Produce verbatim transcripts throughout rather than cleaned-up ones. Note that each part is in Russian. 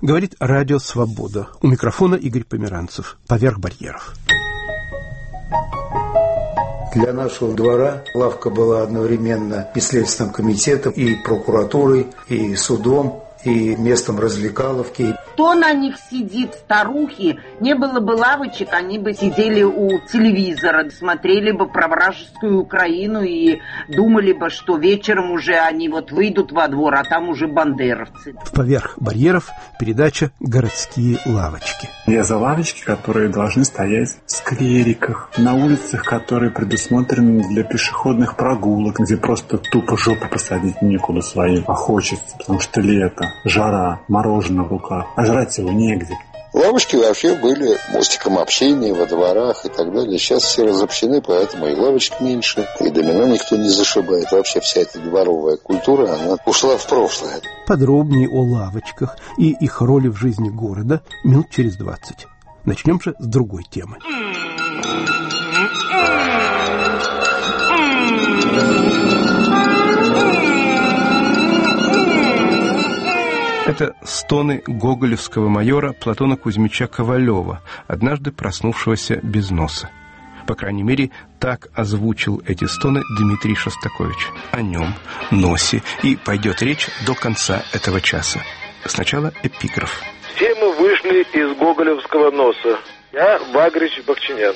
Говорит Радио Свобода. У микрофона Игорь Померанцев. Поверх барьеров. Для нашего двора лавка была одновременно и следственным комитетом, и прокуратурой, и судом, и местом развлекаловки. Кто на них сидит, старухи? Не было бы лавочек, они бы сидели у телевизора, смотрели бы про вражескую Украину и думали бы, что вечером уже они вот выйдут во двор, а там уже бандеровцы. В «Поверх барьеров» передача «Городские лавочки». Я за лавочки, которые должны стоять в сквериках, на улицах, которые предусмотрены для пешеходных прогулок, где просто тупо жопу посадить некуда своим, а хочется, потому что лето, жара, мороженое в руках, а жрать его негде. Лавочки вообще были мостиком общения во дворах и так далее. Сейчас все разобщены, поэтому и лавочек меньше, и домино никто не зашибает. Вообще вся эта дворовая культура, она ушла в прошлое. Подробнее о лавочках и их роли в жизни города минут через двадцать. Начнем же с другой темы. Это стоны гоголевского майора Платона Кузьмича Ковалева, однажды проснувшегося без носа. По крайней мере, так озвучил эти стоны Дмитрий Шостакович. О нем, носе, и пойдет речь до конца этого часа. Сначала эпиграф. Все мы вышли из гоголевского носа. Я Багрич Бахчинян.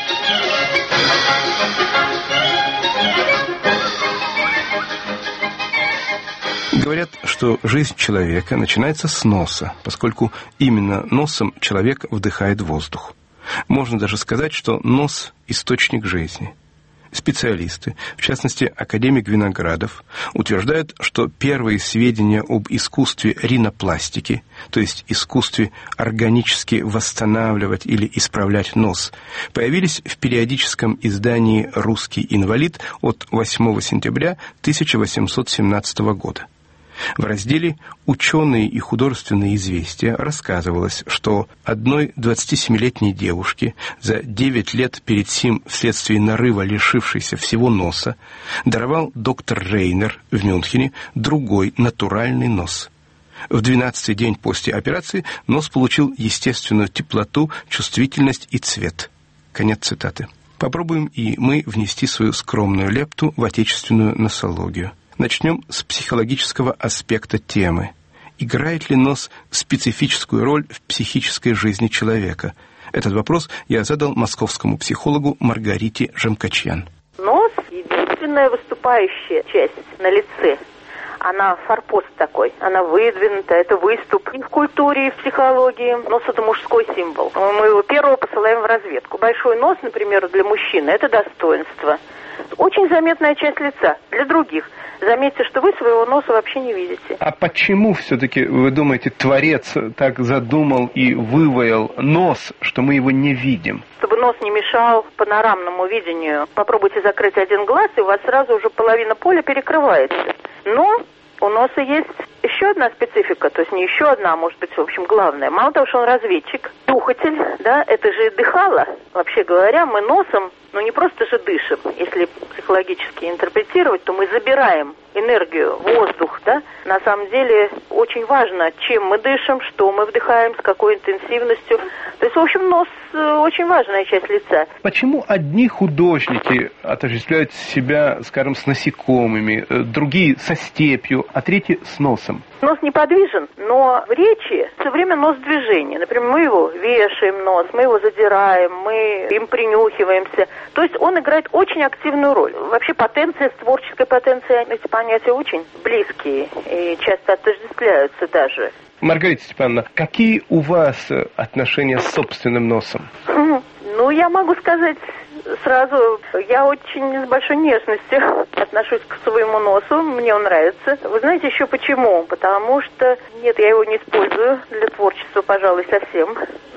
Говорят, что жизнь человека начинается с носа, поскольку именно носом человек вдыхает воздух. Можно даже сказать, что нос – источник жизни. Специалисты, в частности, академик Виноградов, утверждают, что первые сведения об искусстве ринопластики, то есть искусстве органически восстанавливать или исправлять нос, появились в периодическом издании «Русский инвалид» от восьмого сентября тысяча восемьсот семнадцатого года. В разделе «Ученые и художественные известия» рассказывалось, что одной двадцатисемилетней девушке, за девять лет перед сим вследствие нарыва лишившейся всего носа, даровал доктор Рейнер в Мюнхене другой натуральный нос. В двенадцатый день после операции нос получил естественную теплоту, чувствительность и цвет. Конец цитаты. Попробуем и мы внести свою скромную лепту в отечественную носологию. Начнем с психологического аспекта темы. Играет ли нос специфическую роль в психической жизни человека? Этот вопрос я задал московскому психологу Маргарите Жемкачьян. Нос – единственная выступающая часть на лице. Она форпост такой, она выдвинута, это выступ. И в культуре, и в психологии нос – это мужской символ. Мы его первого посылаем в разведку. Большой нос, например, для мужчины – это достоинство. Очень заметная часть лица для других. Заметьте, что вы своего носа вообще не видите. А почему все-таки, вы думаете, Творец так задумал и вываял нос, что мы его не видим? Чтобы нос не мешал панорамному видению. Попробуйте закрыть один глаз, и у вас сразу уже половина поля перекрывается. Но у носа есть еще одна специфика, то есть не еще одна, а может быть, в общем, главная. Мало того, что он разведчик, нюхатель, да, это же дыхало. Вообще говоря, мы носом, ну не просто же дышим. Если психологически интерпретировать, то мы забираем энергию, воздух, да. На самом деле очень важно, чем мы дышим, что мы вдыхаем, с какой интенсивностью. То есть, в общем, нос очень важная часть лица. Почему одни художники отождествляют себя, скажем, с насекомыми, другие со степью, а третьи с носом? Нос неподвижен, но в речи все время нос движения. Например, мы его вешаем нос, мы его задираем, мы им принюхиваемся. То есть он играет очень активную роль. Вообще потенция с творческой потенцией, эти понятия очень близкие и часто отождествляются даже. Маргарита Степановна, какие у вас отношения с собственным носом? Ну, я могу сказать сразу, я очень с большой нежностью отношусь к своему носу, мне он нравится. Вы знаете еще почему? Потому что, нет, я его не использую для творчества, пожалуй, совсем,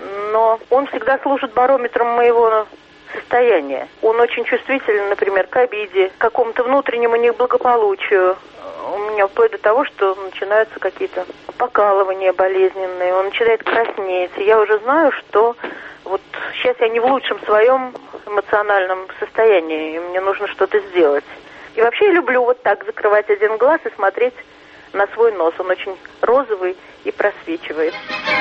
но он всегда служит барометром моего состояния. Он очень чувствителен, например, к обиде, к какому-то внутреннему неблагополучию. У меня вплоть до того, что начинаются какие-то покалывания болезненные, он начинает краснеть. И я уже знаю, что вот сейчас я не в лучшем своем эмоциональном состоянии, и мне нужно что-то сделать. И вообще я люблю вот так закрывать один глаз и смотреть на свой нос. Он очень розовый и просвечивает.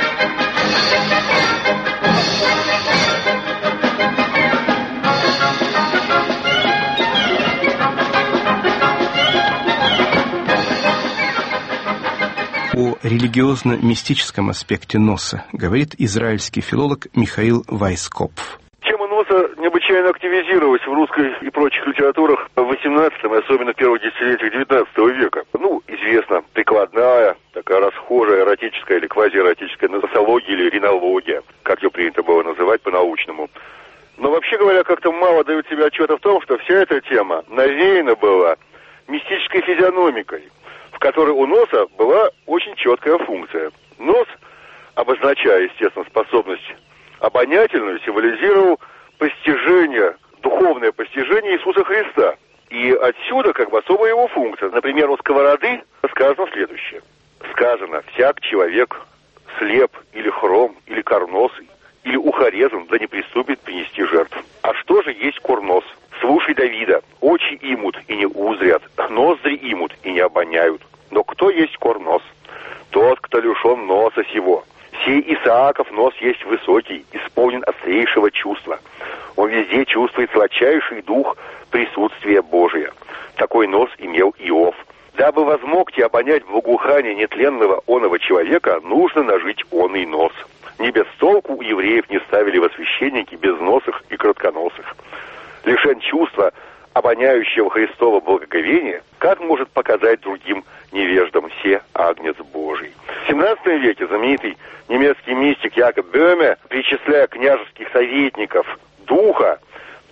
О религиозно-мистическом аспекте носа говорит израильский филолог Михаил Вайскопф. Тема носа необычайно активизировалась в русской и прочих литературах в восемнадцатом и особенно в первых десятилетиях девятнадцатого века. Ну, известно, прикладная, такая расхожая эротическая или квазиэротическая носология или ринология, как ее принято было называть по-научному. Но вообще говоря, как-то мало дают себе отчета в том, что вся эта тема навеяна была мистической физиономикой, в которой у носа была очень четкая функция. Нос, обозначая, естественно, способность обонятельную, символизировал постижение, духовное постижение Иисуса Христа. И отсюда как бы особая его функция. Например, у сковороды сказано следующее. Сказано: всяк человек слеп или хром, или корносый, или ухорезан, да не приступит принести жертву. А что же есть курнос? Слушай Давида: очи имут и не узрят, ноздри имут и не обоняют. Но кто есть курнос? Тот, кто лишен носа сего. Сей Исааков нос есть высокий, исполнен острейшего чувства. Он везде чувствует сладчайший дух присутствия Божия. Такой нос имел Иов. Дабы возмогте обонять благоухание нетленного оного человека, нужно нажить оный нос. Не без толку у евреев не ставили во священники безносых и кратконосых. Лишен чувства обоняющего Христова благоговения, как может показать другим невеждам се агнец Божий? В семнадцатом веке знаменитый немецкий мистик Якоб Бёме, причисляя княжеских советников духа,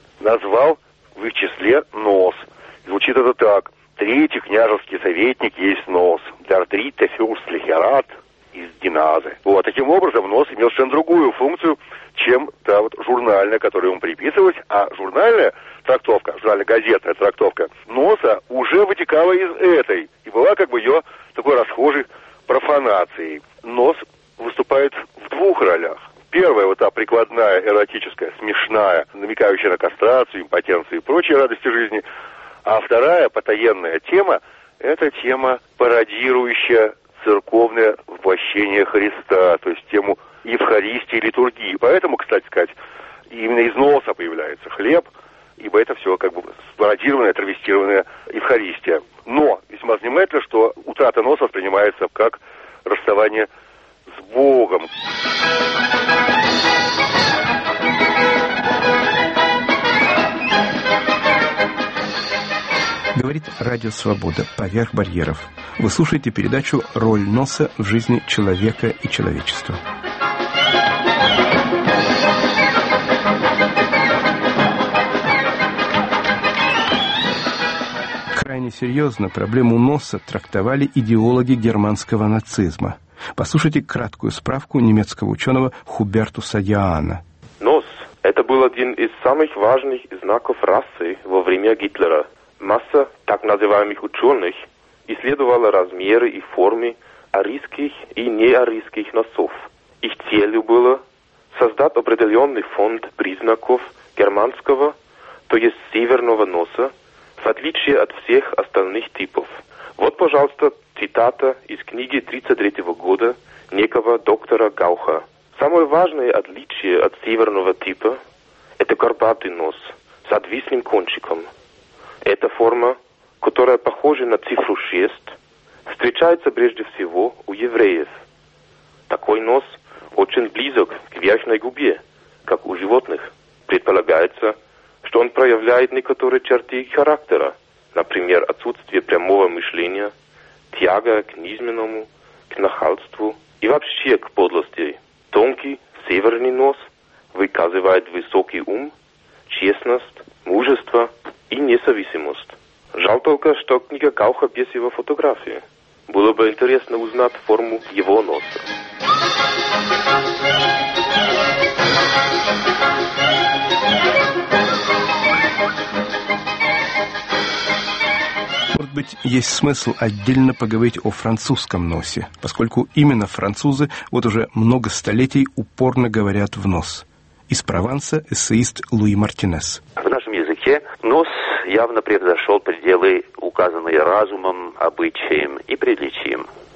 назвал в их числе нос. Звучит это так: третий княжеский советник есть нос. Der dritte fürstliche из Диназы. Вот, таким образом, нос имел совершенно другую функцию, чем та вот журнальная, которой ему приписывалась, а журнальная трактовка, журнально-газетная трактовка носа уже вытекала из этой, и была как бы ее такой расхожей профанацией. Нос выступает в двух ролях. Первая, вот та прикладная, эротическая, смешная, намекающая на кастрацию, импотенцию и прочие радости жизни. А вторая, потаенная тема, это тема, пародирующая церковное воплощение Христа, то есть тему Евхаристии, литургии. Поэтому, кстати сказать, именно из носа появляется хлеб, ибо это все как бы пародированная, травестированная Евхаристия. Но весьма занимательно, что утрата носа воспринимается как расставание с Богом. Говорит Радио Свобода «Поверх барьеров». Вы слушаете передачу «Роль носа в жизни человека и человечества». Крайне серьезно проблему носа трактовали идеологи германского нацизма. Послушайте краткую справку немецкого ученого Хубертуса Яана. Нос – это был один из самых важных знаков расы во время Гитлера. Масса так называемых ученых исследовала размеры и формы арийских и неарийских носов. Их целью было создать определенный фонд признаков германского, то есть северного носа, в отличие от всех остальных типов. Вот, пожалуйста, цитата из книги тридцать третьего года некого доктора Гауха. Самое важное отличие от северного типа – это горбатый нос с отвисшим кончиком. Эта форма, которая похожа на цифру шесть, встречается прежде всего у евреев. Такой нос очень близок к верхней губе, как у животных. Предполагается, что он проявляет некоторые черты характера, например, отсутствие прямого мышления, тяга к низменному, к нахальству и вообще к подлости. Тонкий северный нос выказывает высокий ум, честность, мужество и независимость. Жаль только, что книга Гауха без его фотографии. Было бы интересно узнать форму его носа. Может быть, есть смысл отдельно поговорить о французском носе, поскольку именно французы вот уже много столетий упорно говорят в нос. Из Прованса эссеист Луи Мартинес. В нашем языке нос явно превзошел пределы, указанные разумом, обычаем и приличием.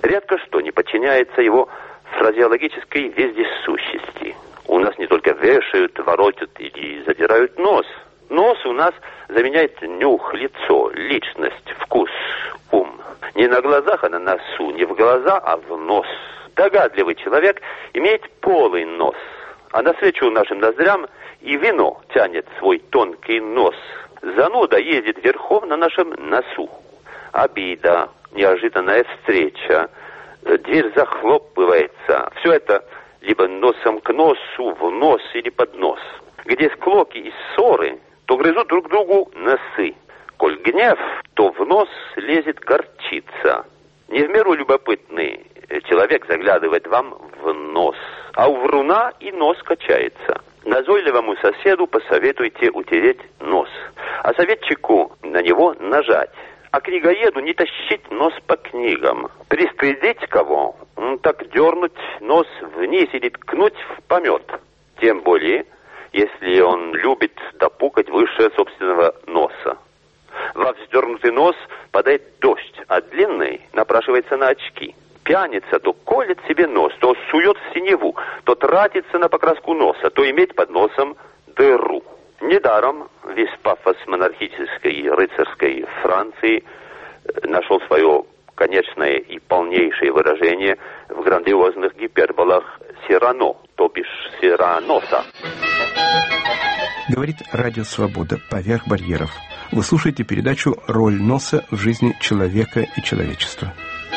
Редко что не подчиняется его фразеологической вездесущести. У нас не только вешают, воротят или задирают нос. Нос у нас заменяет нюх, лицо, личность, вкус, ум. Не на глазах, а на носу. Не в глаза, а в нос. Догадливый человек имеет полый нос. А навстречу нашим ноздрям и вино тянет свой тонкий нос. Зануда ездит верхом на нашем носу. Обида, неожиданная встреча, дверь захлопывается. Все это либо носом к носу, в нос или под нос. Где склоки и ссоры, то грызут друг другу носы. Коль гнев, то в нос лезет горчица. Не в меру любопытный человек заглядывает вам в нос, а у вруна и нос качается. Назойливому соседу посоветуйте утереть нос, а советчику на него нажать. А книгоеду не тащить нос по книгам. Пристыдить кого, так дернуть нос вниз или ткнуть в помет. Тем более, если он любит допукать выше собственного носа. Во вздернутый нос падает дождь, а длинный напрашивается на очки. Пьяница то колет себе нос, то сует в синеву, то тратится на покраску носа, то иметь под носом дыру. Недаром весь пафос монархической рыцарской Франции нашел свое конечное и полнейшее выражение в грандиозных гиперболах Сирано, то бишь Сираноса. Говорит Радио Свобода «Поверх барьеров». Вы слушаете передачу «Роль носа в жизни человека и человечества».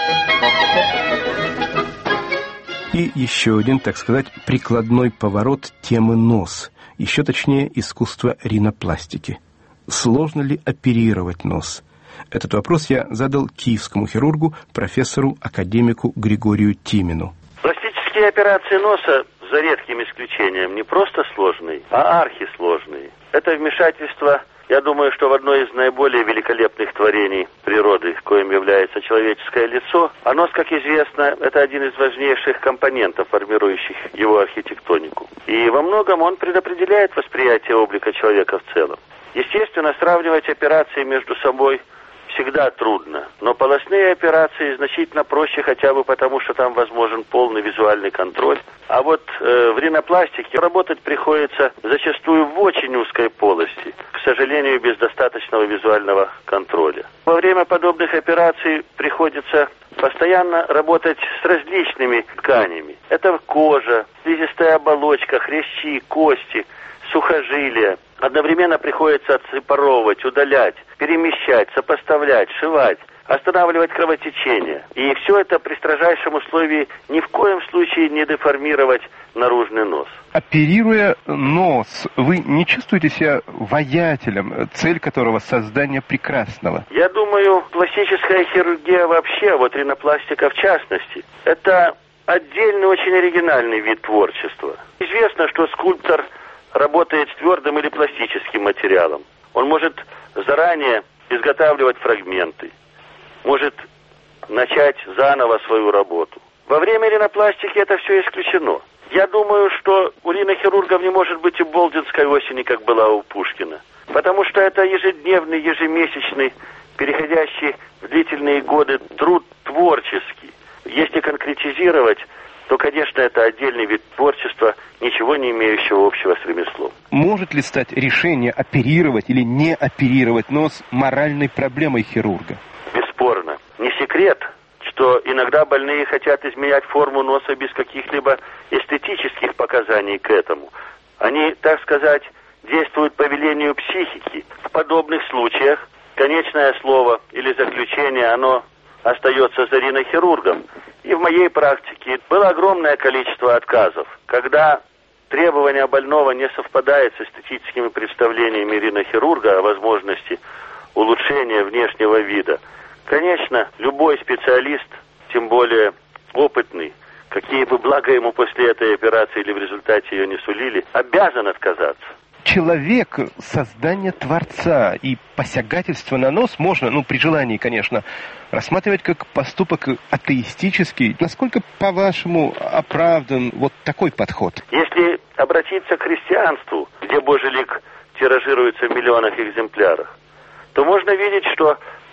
И еще один, так сказать, прикладной поворот темы «нос». Еще точнее, искусство ринопластики. Сложно ли оперировать нос? Этот вопрос я задал киевскому хирургу, профессору, академику Григорию Тимину. Пластические операции носа, за редким исключением, не просто сложные, а архисложные. Это вмешательство, я думаю, что в одно из наиболее великолепных творений природы, коим является человеческое лицо, а нос, как известно, это один из важнейших компонентов, формирующих его архитектонику. И во многом он предопределяет восприятие облика человека в целом. Естественно, сравнивать операции между собой всегда трудно, но полостные операции значительно проще хотя бы потому, что там возможен полный визуальный контроль. А вот э, в ринопластике работать приходится зачастую в очень узкой полости, к сожалению, без достаточного визуального контроля. Во время подобных операций приходится постоянно работать с различными тканями. Это кожа, слизистая оболочка, хрящи, кости, сухожилия. Одновременно приходится отсепаровывать, удалять, перемещать, сопоставлять, сшивать, останавливать кровотечение. И все это при строжайшем условии ни в коем случае не деформировать наружный нос. Оперируя нос, вы не чувствуете себя воятелем, цель которого создание прекрасного? Я думаю, пластическая хирургия вообще, а вот ринопластика в частности, это отдельный, очень оригинальный вид творчества. Известно, что скульптор работает с твердым или пластическим материалом. Он может заранее изготавливать фрагменты, может начать заново свою работу. Во время ринопластики это все исключено. Я думаю, что у ринохирургов не может быть и болдинской осени, как была у Пушкина. Потому что это ежедневный, ежемесячный, переходящий в длительные годы труд творческий. Если конкретизировать, то, конечно, это отдельный вид творчества, ничего не имеющего общего с ремеслом. Может ли стать решение оперировать или не оперировать нос моральной проблемой хирурга? Бесспорно. Не секрет, что иногда больные хотят изменять форму носа без каких-либо эстетических показаний к этому. Они, так сказать, действуют по велению психики. В подобных случаях конечное слово или заключение, оно остается за ринохирургом. И в моей практике было огромное количество отказов, когда требования больного не совпадают с эстетическими представлениями ринохирурга о возможности улучшения внешнего вида. Конечно, любой специалист, тем более опытный, какие бы блага ему после этой операции или в результате ее не сулили, обязан отказаться. Человек — создание Творца, и посягательство на нос можно, ну, при желании, конечно, рассматривать как поступок атеистический. Насколько, по-вашему, оправдан вот такой подход? Если обратиться к христианству, где Божий лик тиражируется в миллионах экземплярах, то можно видеть, что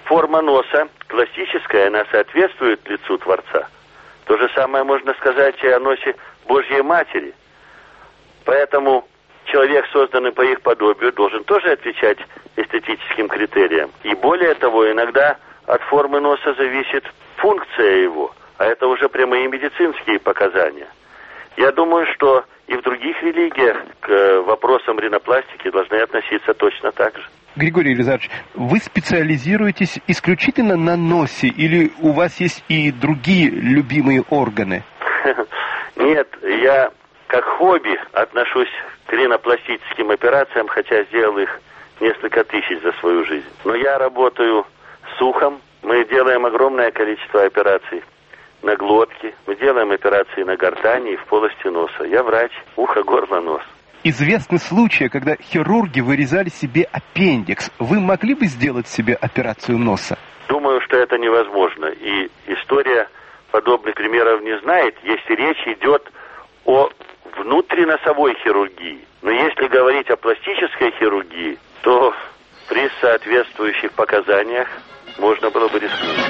форма носа классическая, она соответствует лицу Творца. То же самое можно сказать и о носе Божьей Матери. Поэтому человек, созданный по их подобию, должен тоже отвечать эстетическим критериям. И более того, иногда от формы носа зависит функция его, а это уже прямые медицинские показания. Я думаю, что и в других религиях к вопросам ринопластики должны относиться точно так же. Григорий Елизарович, вы специализируетесь исключительно на носе или у вас есть и другие любимые органы? Нет, я как хобби отношусь к ринопластическим операциям, хотя сделал их несколько тысяч за свою жизнь. Но я работаю с ухом, мы делаем огромное количество операций на глотке, мы делаем операции на гортани и в полости носа. Я врач, ухо, горло, нос. Известны случаи, когда хирурги вырезали себе аппендикс. Вы могли бы сделать себе операцию носа? Думаю, что это невозможно. И история подобных примеров не знает, если речь идет о внутриносовой хирургии. Но если говорить о пластической хирургии, то при соответствующих показаниях можно было бы рискнуть.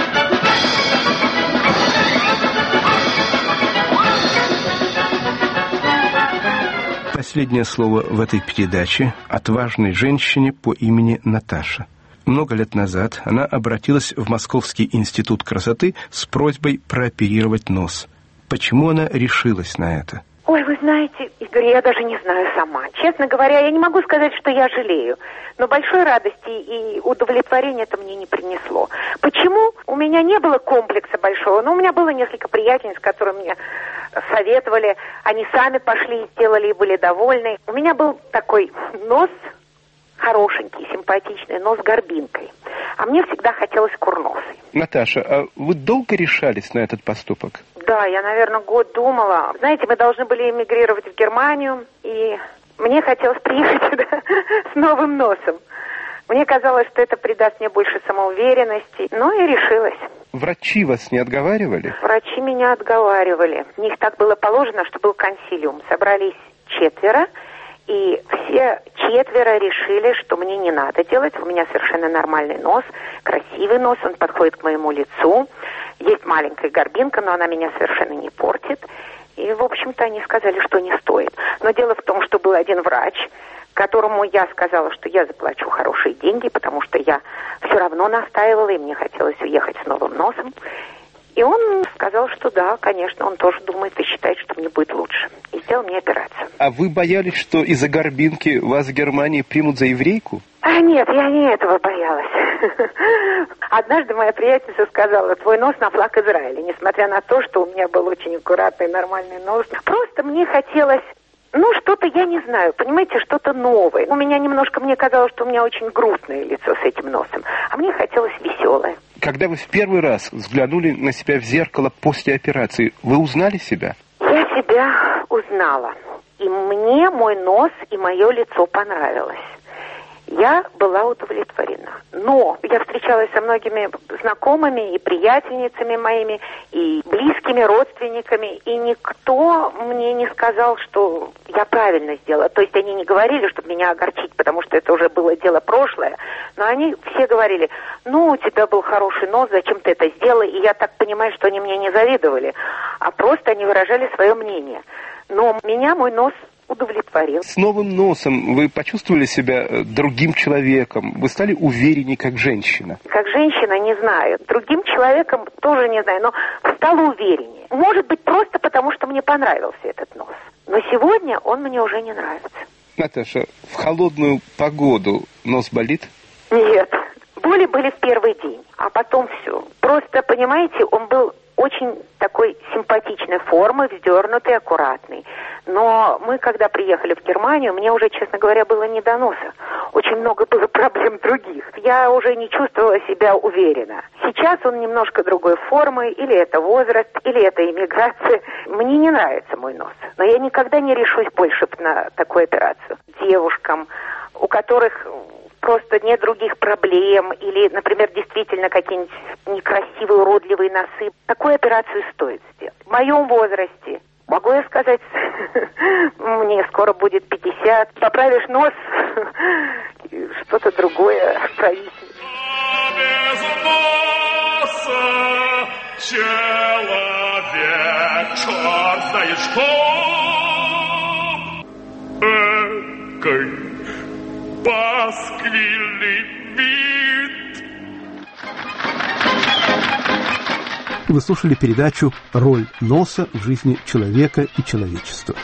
Последнее слово в этой передаче отважной женщине по имени Наташа. Много лет назад она обратилась в Московский институт красоты с просьбой прооперировать нос. Почему она решилась на это? Ой, вы знаете, Игорь, я даже не знаю сама. Честно говоря, я не могу сказать, что я жалею. Но большой радости и удовлетворения это мне не принесло. Почему? У меня не было комплекса большого, но у меня было несколько приятельниц, которые мне советовали. Они сами пошли и сделали, и были довольны. У меня был такой нос хорошенький, симпатичный, но с горбинкой. А мне всегда хотелось курносый. Наташа, а вы долго решались на этот поступок? Да, я, наверное, год думала. Знаете, мы должны были эмигрировать в Германию, и мне хотелось приехать сюда с новым носом. Мне казалось, что это придаст мне больше самоуверенности, но и решилась. Врачи вас не отговаривали? Врачи меня отговаривали. В них так было положено, что был консилиум. Собрались четверо, и все четверо решили, что мне не надо делать. У меня совершенно нормальный нос, красивый нос, он подходит к моему лицу. Есть маленькая горбинка, но она меня совершенно не портит. И, в общем-то, они сказали, что не стоит. Но дело в том, что был один врач, которому я сказала, что я заплачу хорошие деньги, потому что я все равно настаивала, и мне хотелось уехать с новым носом. И он сказал, что да, конечно, он тоже думает и считает, что мне будет лучше. И сделал мне операцию. А вы боялись, что из-за горбинки вас в Германии примут за еврейку? А нет, я не этого боялась. Однажды моя приятельница сказала: твой нос на флаг Израиля. Несмотря на то, что у меня был очень аккуратный, нормальный нос. Просто мне хотелось... Ну, что-то, я не знаю, понимаете, что-то новое. У меня немножко, мне казалось, что у меня очень грустное лицо с этим носом. А мне хотелось веселое. Когда вы в первый раз взглянули на себя в зеркало после операции, вы узнали себя? Я себя узнала. И мне мой нос и мое лицо понравилось. Я была удовлетворена. Но я встречалась со многими знакомыми и приятельницами моими, и близкими родственниками, и никто мне не сказал, что я правильно сделала. То есть они не говорили, чтобы меня огорчить, потому что это уже было дело прошлое, но они все говорили: ну, у тебя был хороший нос, зачем ты это сделала? И я так понимаю, что они мне не завидовали, а просто они выражали свое мнение. Но меня мой нос удовлетворил. С новым носом вы почувствовали себя другим человеком? Вы стали увереннее как женщина? Как женщина, не знаю. Другим человеком тоже не знаю, но стала увереннее. Может быть, просто потому, что мне понравился этот нос. Но сегодня он мне уже не нравится. Наташа, в холодную погоду нос болит? Нет. Боли были в первый день, а потом все. Просто, понимаете, он был очень такой симпатичной формы, вздернутый, аккуратный. Но мы, когда приехали в Германию, мне уже, честно говоря, было не до носа. Очень много было проблем других. Я уже не чувствовала себя уверенно. Сейчас он немножко другой формы, или это возраст, или это иммиграция. Мне не нравится мой нос. Но я никогда не решусь больше на такую операцию. Девушкам, у которых просто нет других проблем, или, например, действительно какие-нибудь некрасивые, уродливые носы, такую операцию стоит сделать. В моем возрасте, могу я сказать, мне скоро будет пятьдесят, поправишь нос, что-то другое правительство. человек, черт знает что. Экой пасквильный вид. Вы слушали передачу «Роль носа в жизни человека и человечества».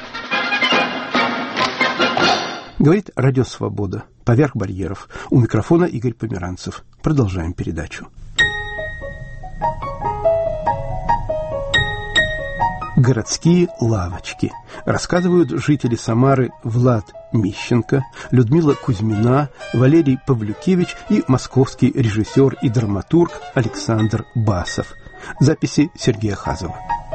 Говорит Радио Свобода. Поверх барьеров. У микрофона Игорь Померанцев. Продолжаем передачу. Городские лавочки. Рассказывают жители Самары Влад Мищенко, Людмила Кузьмина, Валерий Павлюкевич и московский режиссер и драматург Александр Басов. Записи Сергея Хазова.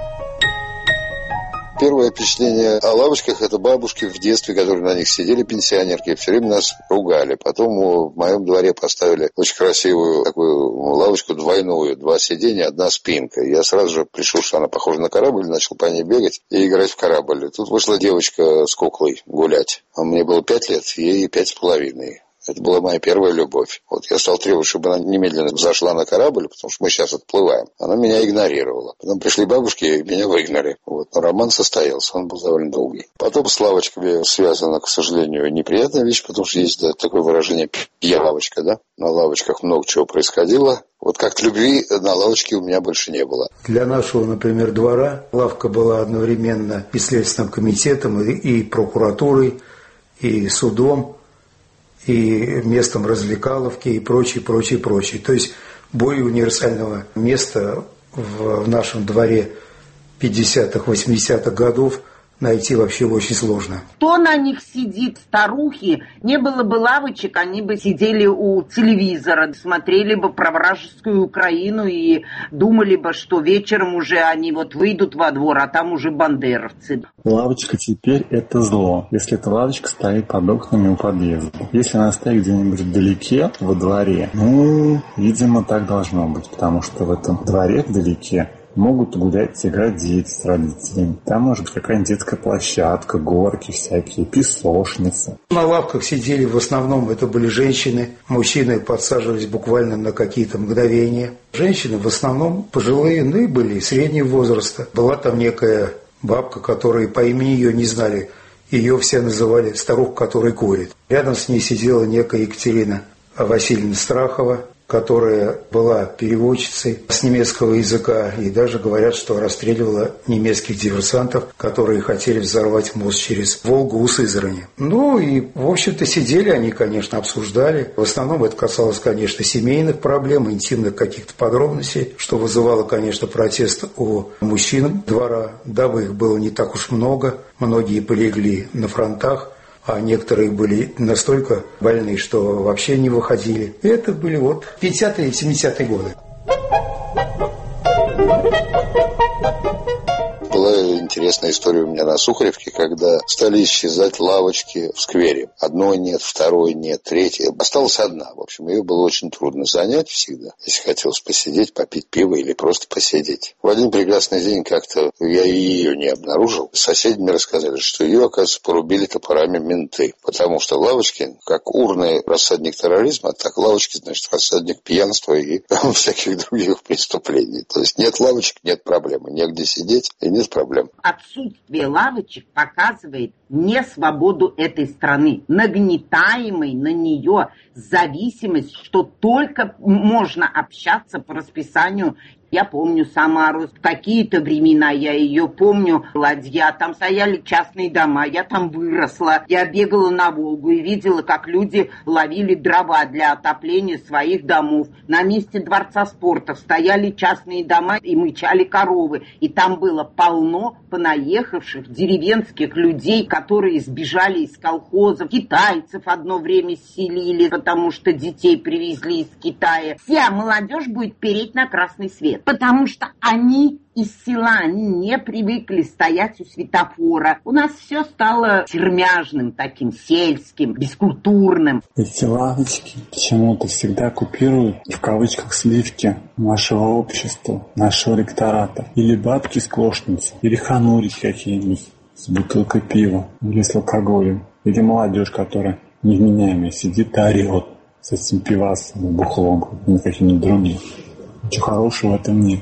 Первое впечатление о лавочках — это бабушки в детстве, которые на них сидели, пенсионерки, все время нас ругали. Потом в моем дворе поставили очень красивую такую лавочку двойную, два сиденья, одна спинка. Я сразу же пришел, что она похожа на корабль, начал по ней бегать и играть в корабль. Тут вышла девочка с куклой гулять. Мне было пять лет, ей пять с половиной. Это была моя первая любовь. Вот я стал требовать, чтобы она немедленно зашла на корабль, потому что мы сейчас отплываем. Она меня игнорировала. Потом пришли бабушки и меня выгнали. Вот. Но роман состоялся, он был довольно долгий. Потом с лавочками связана, к сожалению, неприятная вещь, потому что есть да, такое выражение «пья-лавочка», да? На лавочках много чего происходило. Вот как-то любви на лавочке у меня больше не было. Для нашего, например, двора лавка была одновременно и Следственным комитетом, и, и прокуратурой, и судом, и местом развлекаловки, и прочее, прочее, прочее. То есть более универсального места в нашем дворе пятидесятых, восьмидесятых годов найти вообще очень сложно. Кто на них сидит, старухи? Не было бы лавочек, они бы сидели у телевизора, смотрели бы про вражескую Украину и думали бы, что вечером уже они вот выйдут во двор, а там уже бандеровцы. Лавочка теперь это зло, если эта лавочка стоит под окнами у подъезда. Если она стоит где-нибудь вдалеке, во дворе, ну, видимо, так должно быть, потому что в этом дворе вдалеке могут гулять, играть дети с родителями. Там может быть какая-нибудь детская площадка, горки всякие, песочница. На лавках сидели в основном, это были женщины. Мужчины подсаживались буквально на какие-то мгновения. Женщины в основном пожилые, ну и были среднего возраста. Была там некая бабка, которая по имени ее не знали. Ее все называли старуха, которая курит. Рядом с ней сидела некая Екатерина Васильевна Страхова, которая была переводчицей с немецкого языка, и даже говорят, что расстреливала немецких диверсантов, которые хотели взорвать мост через Волгу у Сызрани. Ну и, в общем-то, сидели они, конечно, обсуждали. В основном это касалось, конечно, семейных проблем, интимных каких-то подробностей, что вызывало, конечно, протест у мужчин двора, дабы их было не так уж много. Многие полегли на фронтах, а некоторые были настолько больны, что вообще не выходили. И это были вот пятидесятые и семидесятые годы. Была интересная история у меня на Сухаревке, когда стали исчезать лавочки в сквере. Одной нет, второй нет, третьей. Осталась одна. В общем, ее было очень трудно занять всегда, если хотелось посидеть, попить пиво или просто посидеть. В один прекрасный день как-то я ее не обнаружил. Соседи мне рассказали, что ее, оказывается, порубили топорами менты. Потому что лавочки, как урны, рассадник терроризма, так лавочки, значит, рассадник пьянства и всяких других преступлений. То есть нет лавочек, нет проблемы. Негде сидеть и нет проблем. Отсутствие лавочек показывает не свободу этой страны, нагнетаемой на нее зависимость, что только можно общаться по расписанию. Я помню Самару, в какие-то времена я ее помню, ладья, там стояли частные дома, я там выросла, я бегала на Волгу и видела, как люди ловили дрова для отопления своих домов. На месте Дворца спорта стояли частные дома и мычали коровы, и там было полно понаехавших деревенских людей, которые сбежали из колхозов, китайцев одно время селили, потому что детей привезли из Китая. Вся молодежь будет переть на красный свет. Потому что они из села, они не привыкли стоять у светофора. У нас все стало термяжным, таким сельским, бескультурным. Эти лавочки почему-то всегда купируют, в кавычках, сливки нашего общества, нашего электората. Или бабки-склошницы, или ханурики какие-нибудь с бутылкой пива, или с алкоголем. Или молодежь, которая невменяемая сидит и орет с этим пивасом, бухлом, или каким-нибудь другим. Ничего хорошего в этом нет.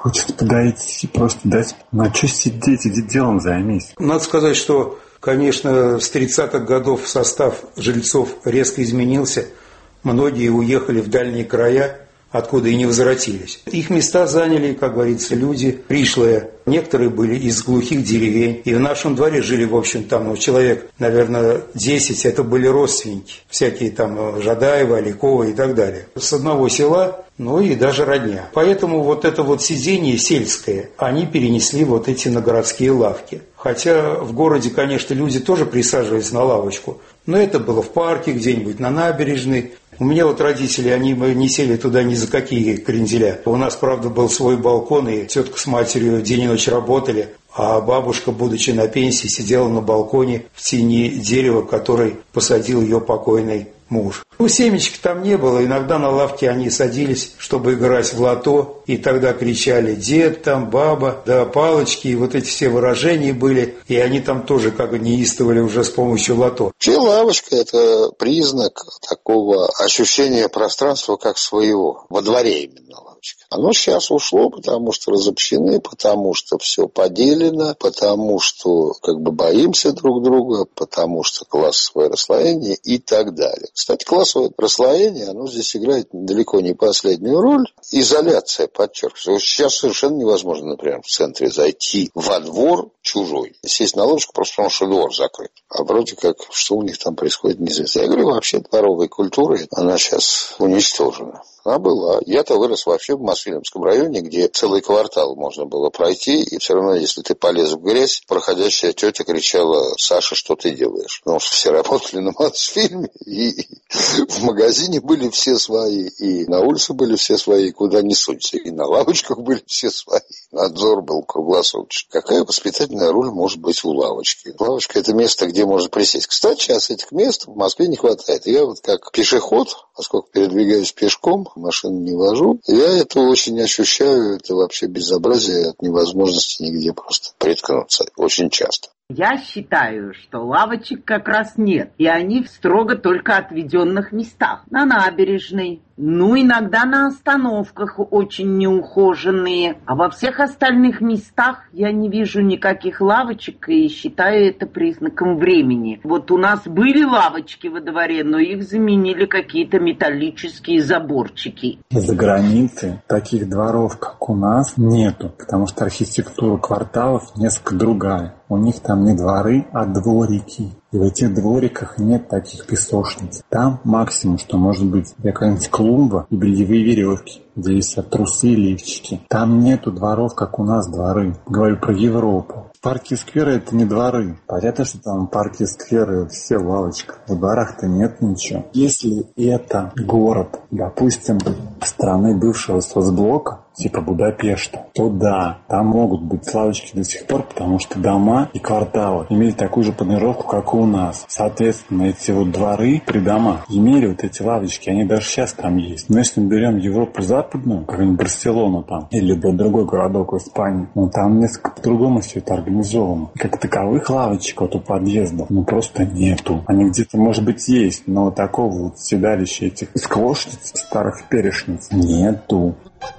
Хочется подойти, просто дать, на что сидеть, иди делом займись. Надо сказать, что, конечно, с тридцатых годов состав жильцов резко изменился. Многие уехали в дальние края, откуда и не возвратились. Их места заняли, как говорится, люди пришлые. Некоторые были из глухих деревень. И в нашем дворе жили, в общем, там ну, человек, наверное, десять. Это были родственники. Всякие там Жадаева, Аликова и так далее. С одного села, ну и даже родня. Поэтому вот это вот сидение сельское, они перенесли вот эти на городские лавки. Хотя в городе, конечно, люди тоже присаживались на лавочку. Но это было в парке, где-нибудь на набережной. У меня вот родители, они не сели туда ни за какие кренделя. У нас, правда, был свой балкон, и тетка с матерью день и ночь работали, а бабушка, будучи на пенсии, сидела на балконе в тени дерева, который посадил ее покойный муж. Ну, семечек там не было, иногда на лавке они садились, чтобы играть в лото, и тогда кричали «дед там, баба», да, палочки, и вот эти все выражения были, и они там тоже как бы неистовали уже с помощью лото. Вообще лавочка – это признак такого ощущения пространства как своего, во дворе именно лавочка. Оно сейчас ушло, потому что разобщены, потому что все поделено, потому что как бы боимся друг друга, потому что классовое расслоение и так далее. Кстати, классовое расслоение, оно здесь играет далеко не последнюю роль. Изоляция, подчеркиваю. Сейчас совершенно невозможно, например, в центре зайти во двор чужой, сесть на лавочку просто потому, что двор закрыт. А вроде как, что у них там происходит, неизвестно. Я говорю, вообще дворовой культуры, она сейчас уничтожена. Она была. Я-то вырос вообще в Мосфильмском районе, где целый квартал можно было пройти, и все равно, если ты полез в грязь, проходящая тетя кричала: «Саша, что ты делаешь?» Потому что все работали на Мосфильме, и в магазине были все свои, и на улице были все свои, куда ни сунься, и на лавочках были все свои. Надзор был круглосуточный. Какая воспитательная роль может быть у лавочки? Лавочка – это место, где можно присесть. Кстати, сейчас этих мест в Москве не хватает. Я вот как пешеход, поскольку передвигаюсь пешком, машину не вожу, я это очень ощущаю, это вообще безобразие от невозможности нигде просто приткнуться очень часто. Я считаю, что лавочек как раз нет, и они в строго только отведенных местах. На набережной, ну, иногда на остановках очень неухоженные, а во всех остальных местах я не вижу никаких лавочек и считаю это признаком времени. Вот у нас были лавочки во дворе, но их заменили какие-то металлические заборчики. За границей таких дворов, как у нас, нету, потому что архитектура кварталов несколько другая. У них там не дворы, а дворики. И в этих двориках нет таких песочниц. Там максимум, что может быть, какая-нибудь клумба и бельевые веревки, где есть трусы и лифчики. Там нету дворов, как у нас дворы. Говорю про Европу. Парки и скверы – это не дворы. Понятно, что там парки и скверы, все лавочка. В дворах-то нет ничего. Если это город, допустим, страны бывшего соцблока, типа Будапешта, то да, там могут быть лавочки до сих пор, потому что дома и кварталы имели такую же планировку, как и у нас. Соответственно, эти вот дворы при домах имели вот эти лавочки, они даже сейчас там есть. Но если мы берем Европу западную, как-нибудь Барселону там, или любой другой городок в Испании, ну там несколько по-другому все это организовано. Как таковых лавочек вот у подъездов, ну просто нету. Они где-то, может быть, есть, но такого вот седалища этих склошниц, старых перешниц нету.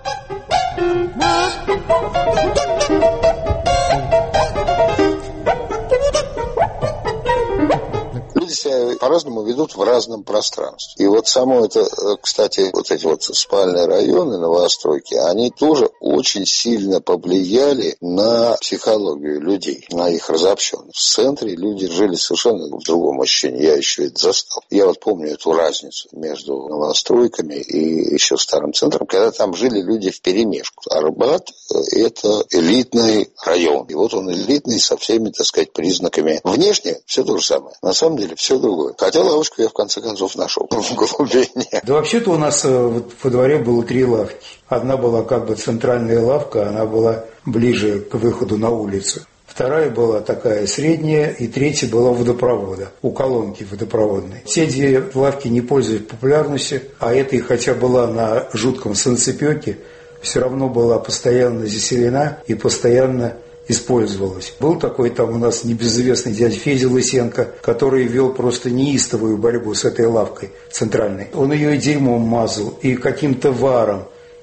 Люди себя по-разному ведут в разном пространстве. И вот само это, кстати, вот эти вот спальные районы, новостройки, они тоже очень сильно повлияли на психологию людей, на их разобщенность. В центре люди жили совершенно в другом ощущении. Я еще это застал. Я вот помню эту разницу между новостройками и еще старым центром, когда там жили люди вперемешку. Арбат – это элитный район. И вот он элитный со всеми, так сказать, признаками. Внешне все то же самое. На самом деле все другое. Хотя лавочку я в конце концов нашел в глубине. Да вообще-то у нас вот во дворе было три лавки. Одна была как бы центральная лавка, она была ближе к выходу на улицу. Вторая была такая средняя, и третья была водопровода, у колонки водопроводной. Все две лавки не пользуются популярностью, а эта, хотя была на жутком солнцепеке, все равно была постоянно заселена и постоянно использовалась. Был такой там у нас небезызвестный дядя Федя Лысенко, который вел просто неистовую борьбу с этой лавкой центральной. Он ее и дерьмом мазал, и каким-то варом,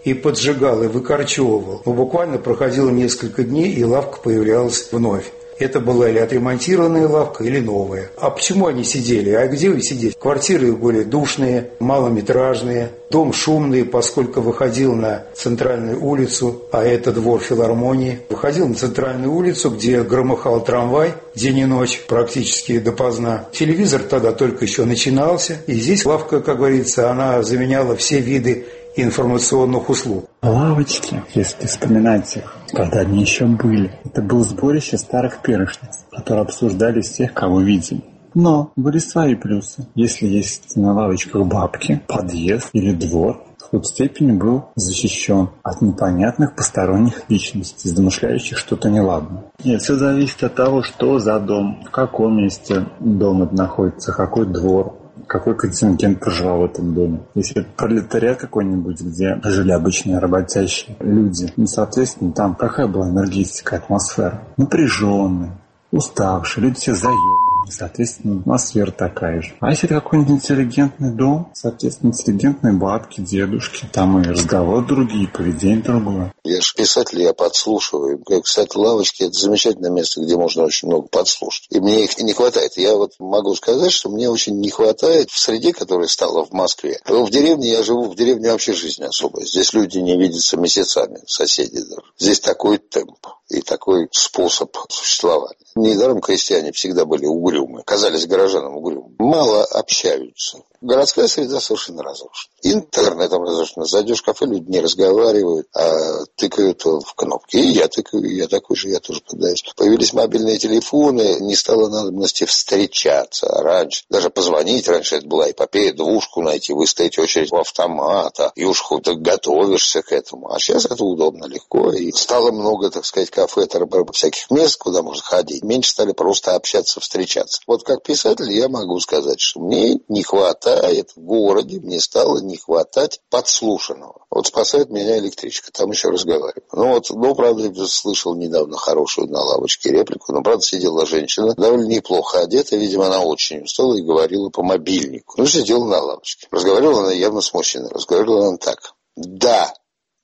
и поджигал, и выкорчевывал. Но буквально проходило несколько дней, и лавка появлялась вновь. Это была или отремонтированная лавка, или новая. А почему они сидели? А где вы сидите? Квартиры были душные, малометражные, дом шумный, поскольку выходил на центральную улицу, а это двор филармонии. Выходил на центральную улицу, где громыхал трамвай день и ночь, практически допоздна. Телевизор тогда только еще начинался, и здесь лавка, как говорится, она заменяла все виды информационных услуг. Лавочки, если вспоминать их, когда они еще были, это было сборище старых перышниц, которые обсуждали всех, кого видели. Но были свои плюсы. Если есть на лавочках бабки, подъезд или двор, в какой-то степени был защищен от непонятных посторонних личностей, замышляющих что-то неладное. Нет, все зависит от того, что за дом, в каком месте дома находится, какой двор, какой контингент проживал в этом доме. Если это пролетариат какой-нибудь, где жили обычные работящие люди, ну, соответственно, там какая была энергетика, атмосфера? Напряженная, уставшие, люди все заебаны. Соответственно, атмосфера такая же. А если это какой-нибудь интеллигентный дом, соответственно, интеллигентные бабки, дедушки, там и разговоры другие, поведение другое. Я же писатель, я подслушиваю. Кстати, лавочки – это замечательное место, где можно очень много подслушать. И мне их не хватает. Я вот могу сказать, что мне очень не хватает в среде, которая стала в Москве. В деревне, я живу в деревне, вообще жизнь особая. Здесь люди не видятся месяцами, соседи даже. Здесь такой темп и такой способ существования. Недаром крестьяне всегда были угрюмы, казались горожанам угрюмы. Мало общаются. Городская среда совершенно разрушена. Интернетом разрушена. Зайдешь в кафе, люди не разговаривают, а тыкают в кнопки. И я тыкаю, и я такой же, я тоже пытаюсь. Появились мобильные телефоны, не стало надобности встречаться. Раньше, даже позвонить, раньше это была эпопея, двушку найти, выстоять очередь в автомата, и уж хоть готовишься к этому. А сейчас это удобно, легко. И стало много, так сказать, кафе, всяких мест, куда можно ходить. Меньше стали просто общаться, встречаться. Вот как писатель я могу сказать, что мне не хватает в городе, мне стало не хватать подслушанного. Вот спасает меня электричка, там еще разговариваю. Ну вот, ну, правда, я слышал недавно хорошую на лавочке реплику, но, правда, сидела женщина, довольно неплохо одета, видимо, она очень устала и говорила по мобильнику. Ну, сидела на лавочке. Разговаривала она явно с мужчиной. Разговаривала она так. Да,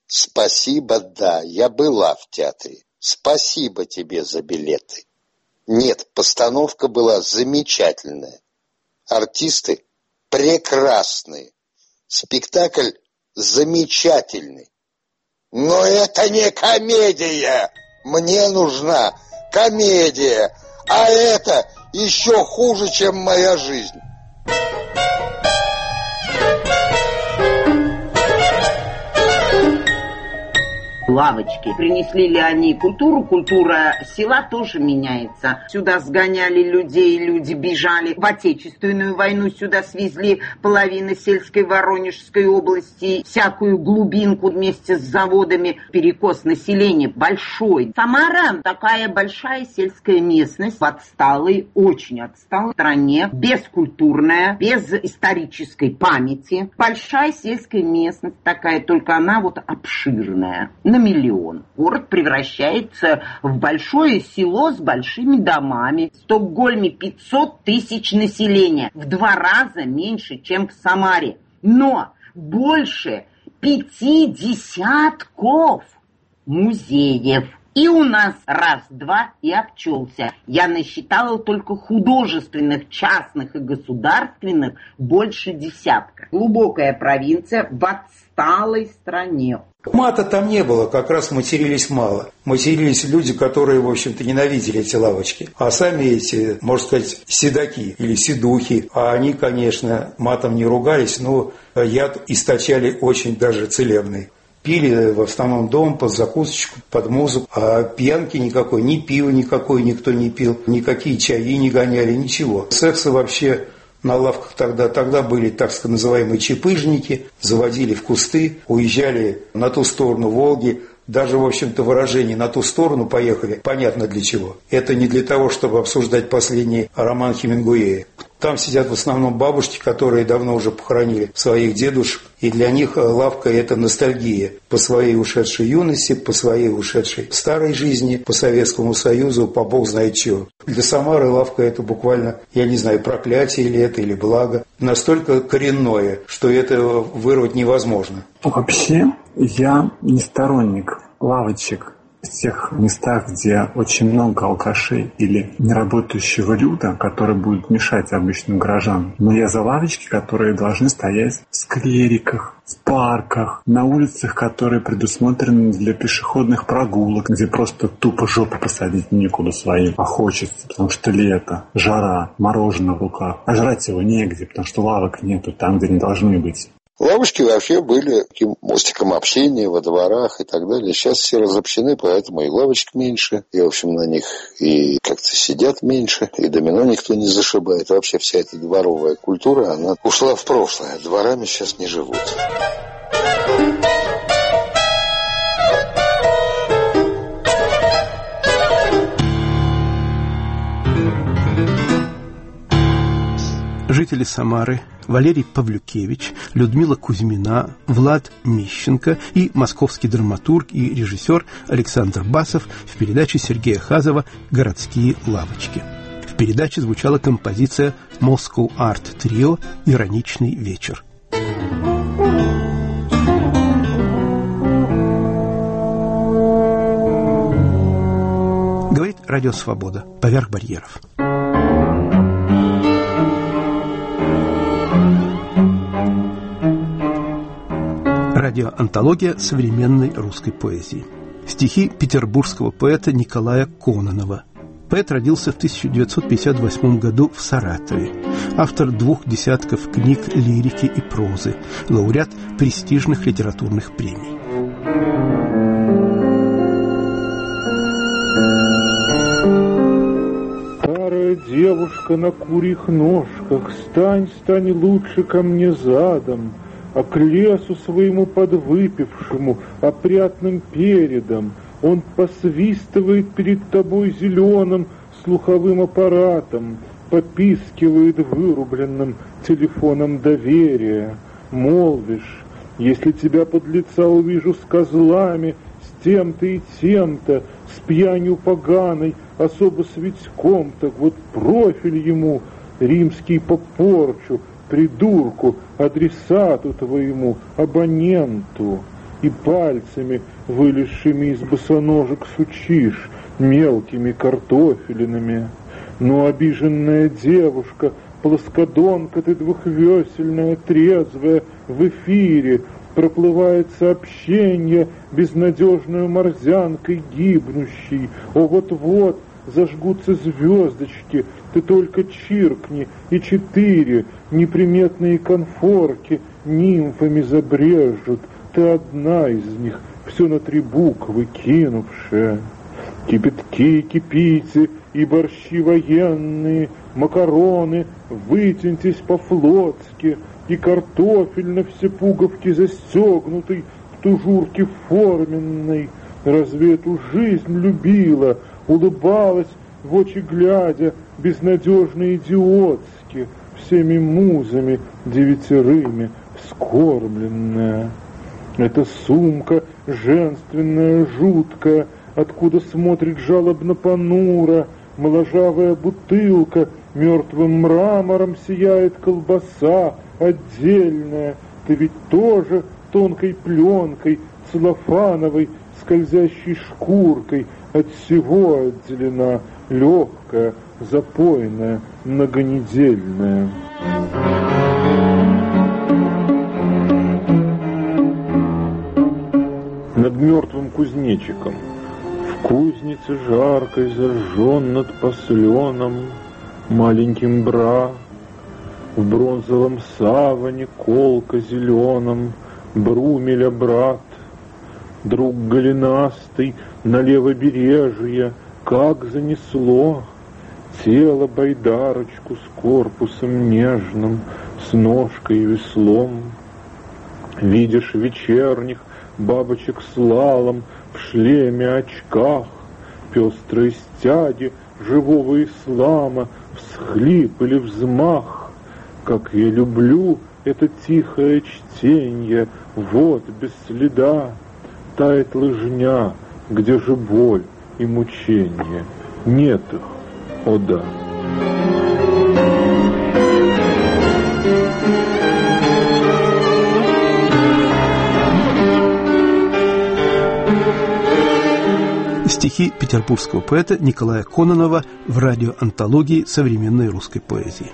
спасибо, да, я была в театре. Спасибо тебе за билеты. Нет, постановка была замечательная. Артисты прекрасный. Спектакль замечательный. Но это не комедия. Мне нужна комедия. А это еще хуже, чем моя жизнь. Лавочки. Принесли ли они культуру? Культура села тоже меняется. Сюда сгоняли людей, люди бежали. В Отечественную войну сюда свезли половину сельской Воронежской области, всякую глубинку вместе с заводами. Перекос населения большой. Самара такая большая сельская местность в отсталой, очень отсталой стране, бескультурная, без исторической памяти. Большая сельская местность такая, только она вот обширная. На миллион. Город превращается в большое село с большими домами. В Стокгольме пятьсот тысяч населения. В два раза меньше, чем в Самаре. Но больше пяти десятков музеев. И у нас раз-два и обчелся. Я насчитала только художественных, частных и государственных больше десятка. Глубокая провинция в отсталой стране. Мата там не было, как раз матерились мало. Матерились люди, которые, в общем-то, ненавидели эти лавочки. А сами эти, можно сказать, седаки или седухи, а они, конечно, матом не ругались, но яд источали очень даже целебный. Пили в основном дом под закусочку, под музыку, а пьянки никакой, ни пива никакой никто не пил, никакие чаи не гоняли, ничего. Секса вообще на лавках тогда, тогда были так называемые чепыжники, заводили в кусты, уезжали на ту сторону Волги. Даже, в общем-то, выражение «на ту сторону поехали» понятно для чего. Это не для того, чтобы обсуждать последний роман Хемингуэя. Там сидят в основном бабушки, которые давно уже похоронили своих дедушек. И для них лавка – это ностальгия по своей ушедшей юности, по своей ушедшей старой жизни, по Советскому Союзу, по бог знает чего. Для Самары лавка – это буквально, я не знаю, проклятие или это, или благо. Настолько коренное, что это вырвать невозможно. Вообще, Я не сторонник лавочек в тех местах, где очень много алкашей или неработающего люда, который будет мешать обычным горожанам. Но я за лавочки, которые должны стоять в сквериках, в парках, на улицах, которые предусмотрены для пешеходных прогулок, где просто тупо жопу посадить некуда своим, а хочется, потому что лето, жара, мороженое в руках, а жрать его негде, потому что лавок нету там, где не должны быть. Лавочки вообще были таким мостиком общения во дворах и так далее. Сейчас все разобщены, поэтому и лавочек меньше, и, в общем, на них и как-то сидят меньше, и домино никто не зашибает. Вообще вся эта дворовая культура, она ушла в прошлое. Дворами сейчас не живут. Жители Самары Валерий Павлюкевич, Людмила Кузьмина, Влад Мищенко и московский драматург и режиссер Александр Басов в передаче Сергея Хазова «Городские лавочки». В передаче звучала композиция Moscow Art Trio «Ироничный вечер». Говорит Радио Свобода. Поверх барьеров. Радиоантология современной русской поэзии. Стихи петербургского поэта Николая Кононова. Поэт родился в тысяча девятьсот пятьдесят восьмом году в Саратове. Автор двух десятков книг лирики и прозы. Лауреат престижных литературных премий. Старая девушка на курьих ножках, стань, стань лучше ко мне задом, а к лесу своему подвыпившему, опрятным передом, он посвистывает перед тобой зеленым слуховым аппаратом, попискивает вырубленным телефоном доверия. Молвишь, если тебя подлеца увижу с козлами, с тем-то и тем-то, с пьянью поганой, особо с Витьком, так вот профиль ему римский попорчу, придурку, адресату твоему, абоненту, и пальцами, вылезшими из босоножек, сучишь мелкими картофелинами. Но обиженная девушка, плоскодонка ты двухвесельная, трезвая, в эфире, проплывает сообщение безнадежную морзянкой гибнущей. О, вот-вот зажгутся звездочки, ты только чиркни, и четыре неприметные конфорки нимфами забрежут. Ты одна из них, все на три буквы кинувшая. Кипятки, кипите и борщи военные, макароны, вытяньтесь по-флотски, и картофель на все пуговки застегнутый в тужурке форменной. Разве эту жизнь любила, улыбалась в очи глядя, безнадежно идиотски, всеми музами девятерыми вскормленная? Эта сумка женственная, жуткая, откуда смотрит жалобно понуро, моложавая бутылка, мертвым мрамором сияет колбаса отдельная. Ты ведь тоже тонкой пленкой, целлофановой, скользящей шкуркой от всего отделена, легкая, запойная, многонедельная. Над мертвым кузнечиком в кузнице жаркой зажжен над посленом маленьким бра. В бронзовом саване колко зеленом Брумеля брат. Друг голенастый на левобережье, как занесло тело байдарочку с корпусом нежным, с ножкой и веслом. Видишь вечерних бабочек слалом в шлеме очках, пестрые стяги живого ислама, всхлип или взмах. Как я люблю это тихое чтенье, вот без следа тает лыжня, где же боль и мучение? Нет их, о да. стихи петербургского поэта Николая Кононова в радиоантологии современной русской поэзии.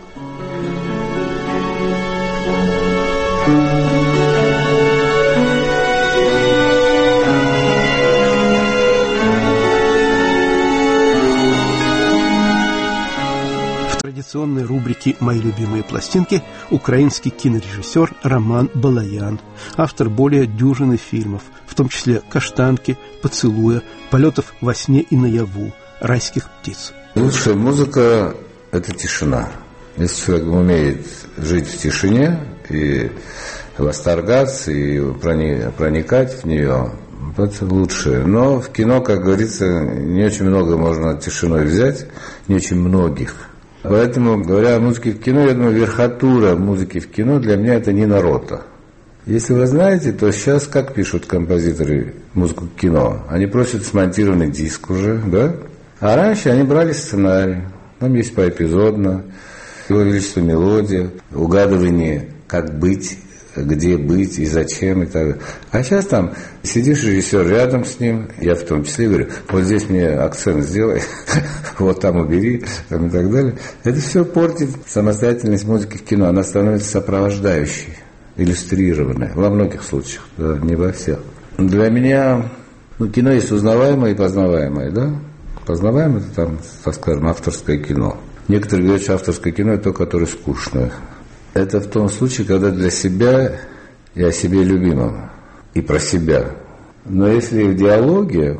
В традиционной рубрике «Мои любимые пластинки» украинский кинорежиссер Роман Балаян, автор более дюжины фильмов, в том числе «Каштанки», «Поцелуя», «Полетов во сне и наяву», «Райских птиц». Лучшая музыка – это тишина. Если человек умеет жить в тишине и восторгаться, и проникать в нее, это лучшее. Но в кино, как говорится, не очень много можно тишиной взять, не очень многих. Поэтому, говоря о музыке в кино, я думаю, верхотура музыки в кино для меня это Нино Рота. Если вы знаете, то сейчас как пишут композиторы музыку к кино? Они просят смонтированный диск уже, да? А раньше они брали сценарий. Там есть поэпизодно, его величество мелодия, угадывание, как быть, где быть и зачем и так далее. А сейчас там сидишь режиссер рядом с ним, я в том числе говорю, вот здесь мне акцент сделай, вот там убери, там и так далее. Это все портит самостоятельность музыки в кино, она становится сопровождающей, иллюстрированной, во многих случаях, да, не во всех. Для меня ну, кино есть узнаваемое и познаваемое, да? Познаваемое это там, так скажем, авторское кино. Некоторые говорят, что авторское кино это то, которое скучное. Это в том случае, когда для себя и о себе любимом, и про себя. Но если в диалоге,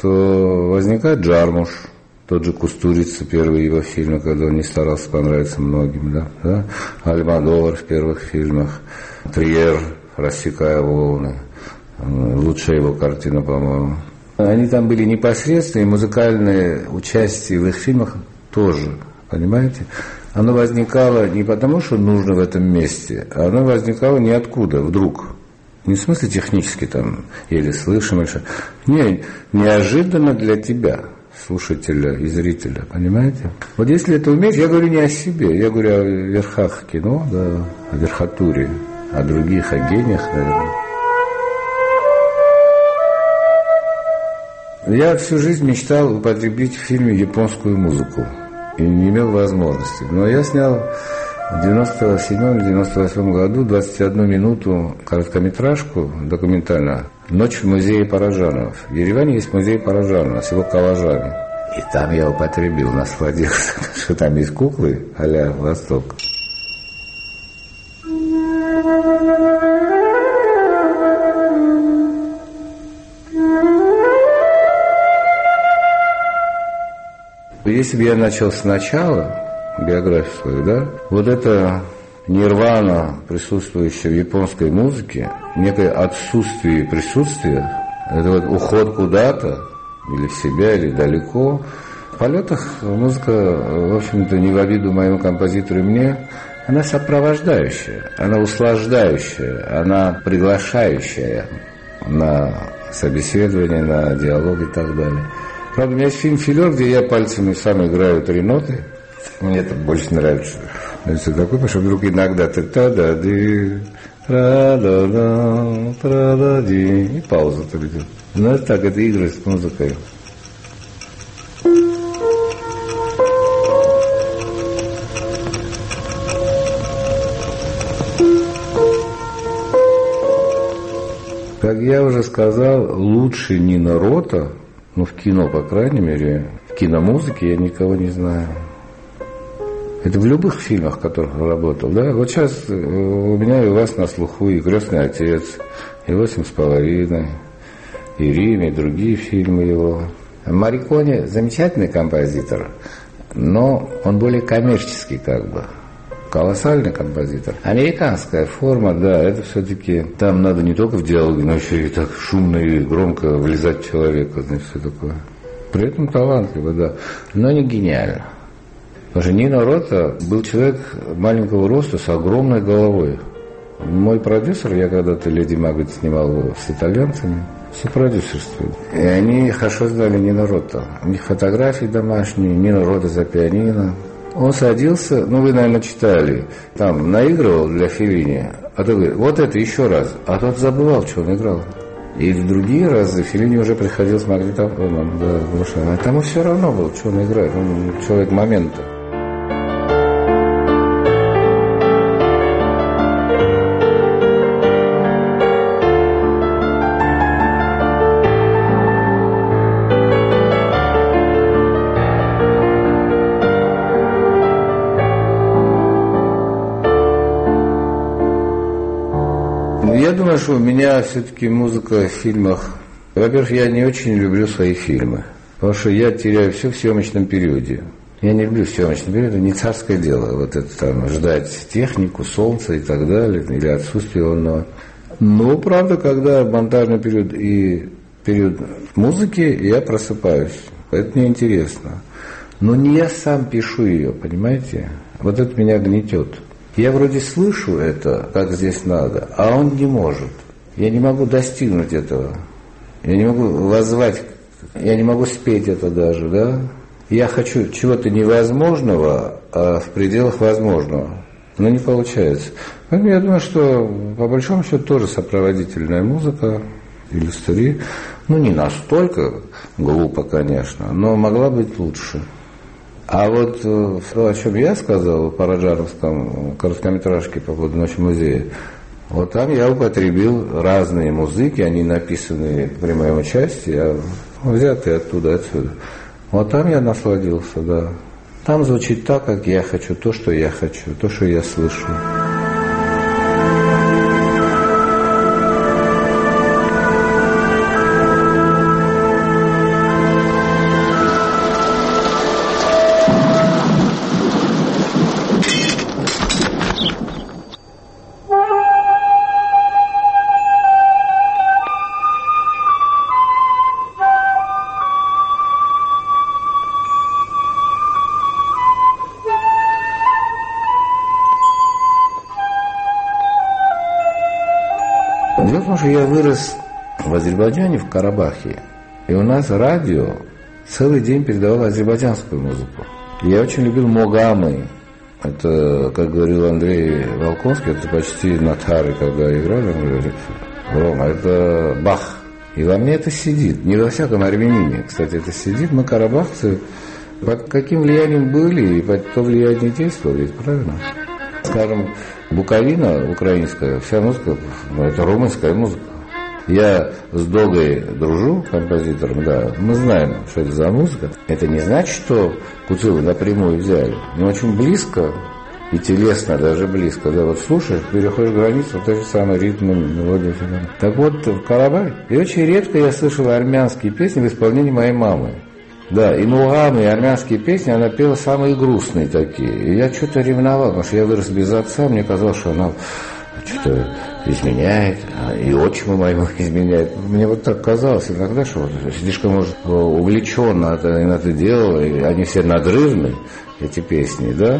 то возникает Джармуш, тот же Кустурица, первый его фильм, когда он не старался понравиться многим, да, да? Альмодовар в первых фильмах, Триер, «Рассекая волны», лучшая его картина, по-моему. Они там были непосредственные, музыкальные участие в их фильмах тоже, понимаете? Оно возникало не потому, что нужно в этом месте, а оно возникало ниоткуда, вдруг. Не в смысле технически там, еле слышим, или что. Не, неожиданно для тебя, слушателя и зрителя, понимаете? Вот если это умеешь, я говорю не о себе, я говорю о верхах кино, да, о верхотуре, о других, о гениях, наверное. Я всю жизнь мечтал употребить в фильме японскую музыку. И не имел возможности. Но я снял в девяносто седьмом - девяносто восьмом году двадцать одну минуту короткометражку документальную «Ночь в музее Парожанов». В Ереване есть музей Парожанова, село Калажане. И там я употребил, насладился, что там есть куклы а-ля Восток. Если бы я начал сначала биографию свою, да, вот это нирвана, присутствующая в японской музыке, некое отсутствие присутствия, это вот уход куда-то, или в себя, или далеко. В полетах музыка, в общем-то, не в обиду моему композитору и мне, она сопровождающая, она услаждающая, она приглашающая на собеседование, на диалог и так далее. Правда, у меня есть фильм «Филер», где я пальцами сам играю три ноты. Мне это больше нравится. Это такое, потому что вдруг иногда ты та-да-ды, тра-да-да, тра-да-ди, и пауза-то идет. Ну, это так, это игры с музыкой. Как я уже сказал, лучше Нино Рота, ну, в кино, по крайней мере, в киномузыке я никого не знаю. Это в любых фильмах, в которых я работал, да? Вот сейчас у меня и у вас на слуху и «Крестный отец», и «Восемь с половиной», и «Рим», и другие фильмы его. Морриконе замечательный композитор, но он более коммерческий как бы. Колоссальный композитор. Американская форма, да, это все-таки там надо не только в диалоге, но еще и так шумно и громко влезать в человека, значит, все такое. При этом талантливо, да, но не гениально. Потому что Нино Рота был человек маленького роста с огромной головой. Мой продюсер, я когда-то «Леди Макбет» снимал с итальянцами, сопродюсерствует. И они хорошо знали Нино Рота. У них фотографии домашние, Нино Рота за пианино. Он садился, ну вы, наверное, читали, там наигрывал для Феллини, а тот говорит, вот это еще раз. А тот забывал, что он играл. И в другие разы Феллини уже приходил с магнитофоном, да, глушая. А тому все равно было, что он играет, он человек момента. Я думаю, что у меня все-таки музыка в фильмах... Во-первых, я не очень люблю свои фильмы, потому что я теряю все в съемочном периоде. Я не люблю съемочный период, это не царское дело. Вот это там ждать технику, солнце и так далее, или отсутствие онного. Но, правда, когда монтажный период и период музыки, я просыпаюсь. Это мне интересно. Но не я сам пишу ее, понимаете? Вот это меня гнетет. Я вроде слышу это, как здесь надо, а он не может. Я не могу достигнуть этого. Я не могу воззвать, я не могу спеть это даже, да? Я хочу чего-то невозможного, а в пределах возможного. Но не получается. Поэтому я думаю, что по большому счету тоже сопроводительная музыка, иллюстрии. Ну, не настолько глупо, конечно, но могла быть лучше. А вот то, о чем я сказал по раджаровском короткометражке по поводу «Ночи музея», вот там я употребил разные музыки, они написаны при моем участии, а взятые оттуда, отсюда. Вот там я насладился, да. Там звучит так, как я хочу, то, что я хочу, то, что я слышу. Дело в том, что я вырос в Азербайджане, в Карабахе, и у нас радио целый день передавало азербайджанскую музыку. Я очень любил могамы. Это, как говорил Андрей Волконский, это почти натары, когда играли, он говорит, Рома, это Бах. И во мне это сидит, не во всяком армянине, кстати, это сидит. Мы, карабахцы, под каким влиянием были и под то влияние действовали, ведь правильно? Скажем, Буковина украинская, вся музыка, ну, это румынская музыка. Я с Догой дружу, композитором, да, мы знаем, что это за музыка. Это не значит, что Куцилы напрямую взяли, но очень близко и телесно даже близко. Да, вот слушаешь, переходишь границу, вот тот же самый ритм, мелодия. Так вот, в Карабахе, и очень редко я слышал армянские песни в исполнении моей мамы. Да, и мугамы, и армянские песни, она пела самые грустные такие. И я что-то ревновал, потому что я вырос без отца, мне казалось, что она что-то изменяет, и отчиму моему изменяет. Мне вот так казалось иногда, что вот слишком, может, увлеченно это, это делала, и они все надрывны, эти песни, да?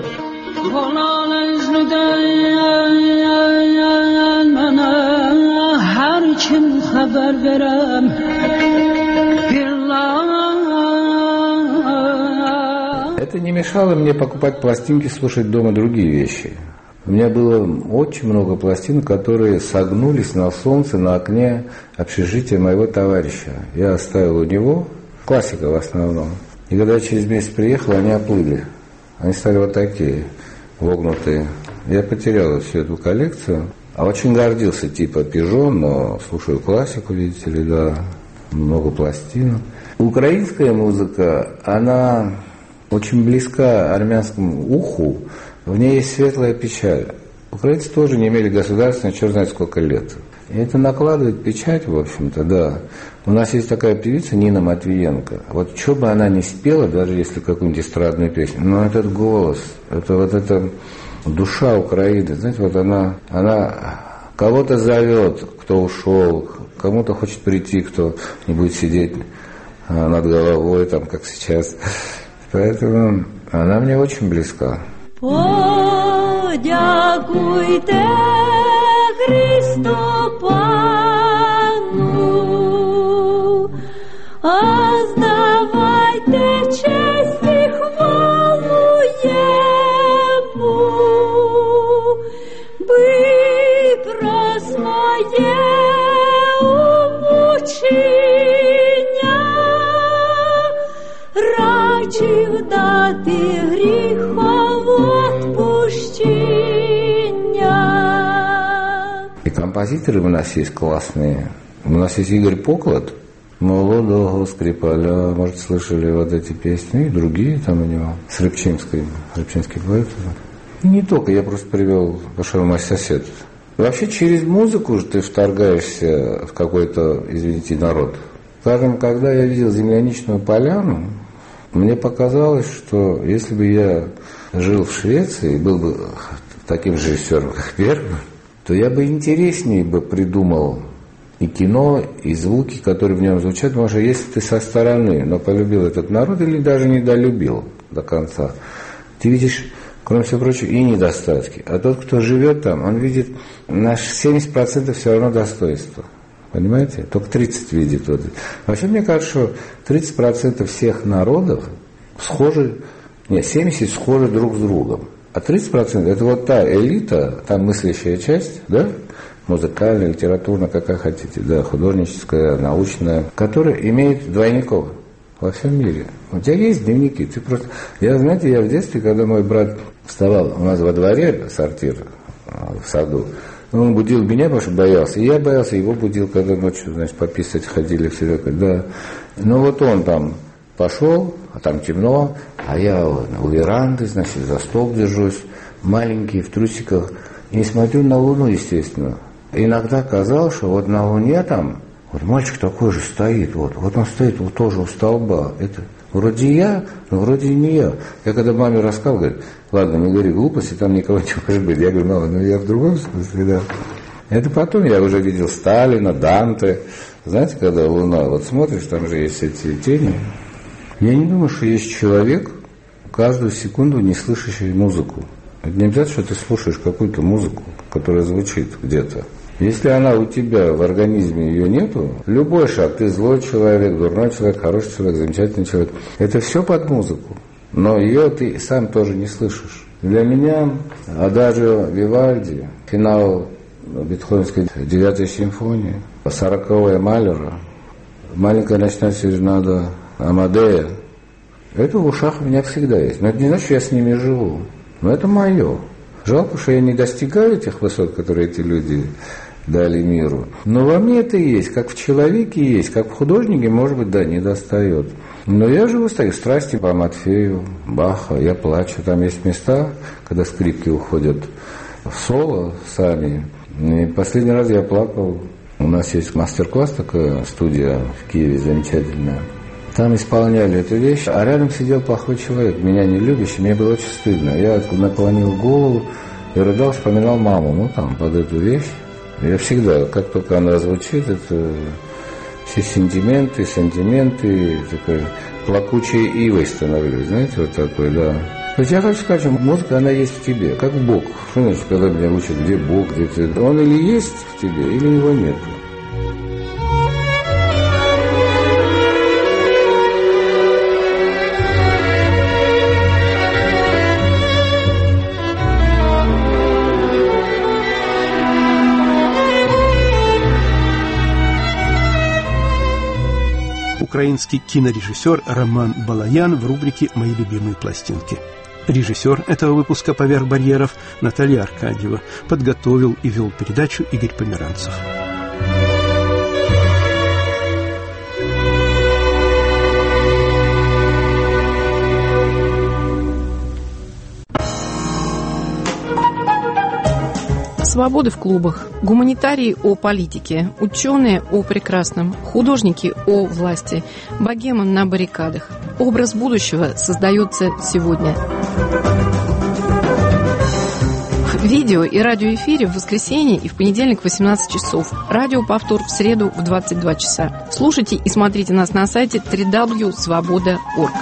Это не мешало мне покупать пластинки, слушать дома другие вещи. У меня было очень много пластин, которые согнулись на солнце на окне общежития моего товарища. Я оставил у него, классика в основном. И когда я через месяц приехал, они оплыли. Они стали вот такие, вогнутые. Я потерял всю эту коллекцию. А очень гордился типа «Пижон», но слушаю классику, видите ли, да, много пластин. Украинская музыка, она очень близка армянскому уху, в ней есть светлая печаль. Украинцы тоже не имели государственной, черт знает сколько лет. И это накладывает печать, в общем-то, да. У нас есть такая певица Нина Матвиенко. Вот что бы она ни спела, даже если какую-нибудь эстрадную песню, но этот голос, это вот эта душа Украины, знаете, вот она, она кого-то зовет, кто ушел, кому-то хочет прийти, кто не будет сидеть над головой, там, как сейчас. Поэтому она мне очень близка. Подякуйте Христу Пану, а здавайте честь і хвалу Йому, би про своє уму композиторы у нас есть классные. У нас есть Игорь Поклад, «Молодого Скрипаля», может, слышали вот эти песни, и другие там у него, с Рыбчинской, Рыбчинский поэт. И не только, я просто привел, пошел мой сосед. Вообще через музыку же ты вторгаешься в какой-то, извините, народ. Скажем, когда я видел «Земляничную поляну», мне показалось, что если бы я жил в Швеции, был бы таким же режиссером, как первый, то я бы интереснее бы придумал и кино, и звуки, которые в нем звучат, потому что если ты со стороны, но полюбил этот народ или даже недолюбил до конца, ты видишь, кроме всего прочего, и недостатки. А тот, кто живет там, он видит на семьдесят процентов все равно достоинства. Понимаете? Только тридцать видит. Вот. Вообще, мне кажется, что тридцать процентов всех народов схожи, нет, семьдесят процентов схожи друг с другом. А тридцать процентов это вот та элита, та мыслящая часть, да, музыкальная, литературная, какая хотите, да, художническая, научная, которая имеет двойников во всем мире. У тебя есть дневники, ты просто... Я, знаете, я в детстве, когда мой брат вставал у нас во дворе, сортир, в саду, он будил меня, потому что боялся. И я боялся, его будил, когда ночью, значит, пописать ходили все такое, да. Ну вот он там пошел, а там темно, а я у веранды, значит, за стол держусь, маленький, в трусиках, и смотрю на Луну, естественно. Иногда казалось, что вот на Луне там, вот мальчик такой же стоит, вот, вот он стоит вот тоже у столба. Это вроде я, но вроде не я. Я когда маме рассказал, говорит, ладно, не говори глупости, там никого не может быть. Я говорю, мама, ну я в другом смысле, да. Это потом я уже видел Сталина, Данте. Знаете, когда Луна, вот смотришь, там же есть эти тени. Я не думаю, что есть человек, каждую секунду не слышащий музыку. Это не обязательно, что ты слушаешь какую-то музыку, которая звучит где-то. Если она у тебя в организме ее нету, любой шаг, ты злой человек, дурной человек, хороший человек, замечательный человек, это все под музыку. Но ее ты сам тоже не слышишь. Для меня адажио Вивальди, финал Бетховенской девятой симфонии, сороковая Малера, маленькая ночная серенада Амадея, это в ушах у меня всегда есть. Но это не значит, что я с ними живу. Но это мое. Жалко, что я не достигаю тех высот, которые эти люди дали миру. Но во мне это есть, как в человеке есть, как в художнике, может быть, да, не достает. Но я живу с такой страстью по Матфею, Баха, я плачу. Там есть места, когда скрипки уходят в соло сами. И последний раз я плакал. У нас есть мастер-класс, такая студия в Киеве замечательная. Там исполняли эту вещь, а рядом сидел плохой человек, меня не любящий, мне было очень стыдно. Я наклонил голову и рыдал, вспоминал маму, ну там, под эту вещь. Я всегда, как только она звучит, это все сентименты, сентименты, такой плакучей ивой становлюсь, знаете, вот такой, да. То есть я хочу сказать, что музыка, она есть в тебе, как Бог. Что значит, когда меня учат, где Бог, где ты? Он или есть в тебе, или его нет. Украинский кинорежиссер Роман Балаян в рубрике «Мои любимые пластинки». Режиссер этого выпуска «Поверх барьеров» Наталья Аркадьева. Подготовил и вел передачу Игорь Померанцев. Свободы в клубах, гуманитарии о политике, ученые о прекрасном, художники о власти, богема на баррикадах. Образ будущего создается сегодня. В видео и радиоэфире в воскресенье и в понедельник в восемнадцать часов. Радиоповтор в среду в двадцать два часа. Слушайте и смотрите нас на сайте дабл ю дабл ю дабл ю точка свобода точка орг.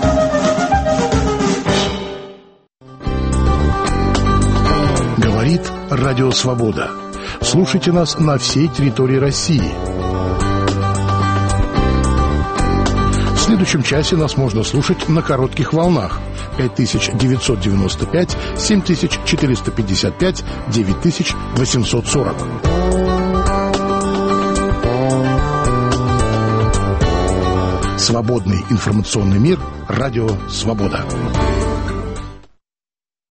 Говорит Радио Свобода. Слушайте нас на всей территории России. В следующем часе нас можно слушать на коротких волнах. пять тысяч девятьсот девяносто пять, семь тысяч четыреста пятьдесят пять, девять тысяч восемьсот сорок. Свободный информационный мир. Радио Свобода.